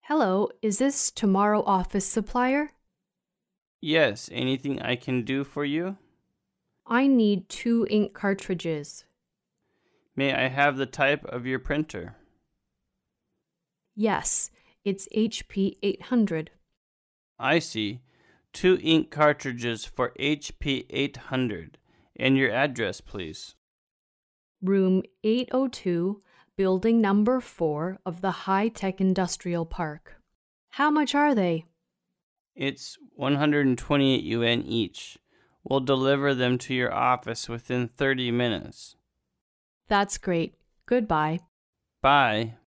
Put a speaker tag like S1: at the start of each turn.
S1: Hello, is this Tomorrow Office Supplier?
S2: Yes, anything I can do for you?
S1: I need 2 ink cartridges.
S2: May I have the type of your printer?
S1: Yes, it's HP 800.
S2: I see. 2 ink cartridges for HP 800. And your address, please.
S1: Room 802, building number 4 of the High Tech Industrial Park. How much are they?
S2: It's 128 yuan each. We'll deliver them to your office within 30 minutes.
S1: That's great. Goodbye.
S2: Bye.